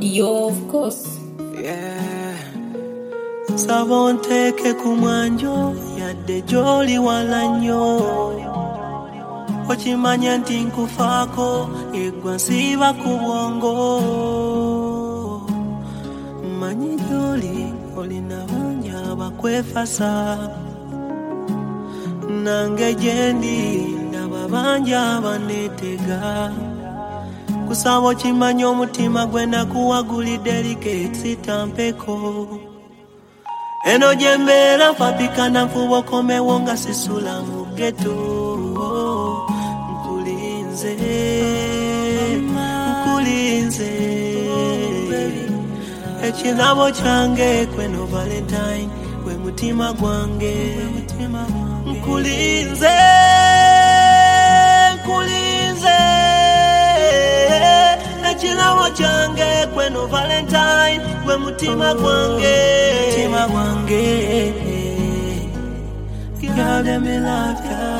audio, of course. Yeah. Sabonteke kumwanjo yadde joli wala nnyo. Okimanya nti nkufaako eggwa nsiiba ku bwongo. Manyi joli olina bangi abakwefasa. Nange gyendi ndaba bangi abaneetega. Kusaba okimanya omutima gwe nakuwaguli delicate sitampeko. Eno gye mbeera mpapikana nfuba okomewo nga sisula mu ghetto. Nkulinze ekirabo kyange kweno Valentine gwe mutima gwange. Nkulinze ekirabo kyange kweno Valentine gwe mutima gwange. Girl, let me love ya.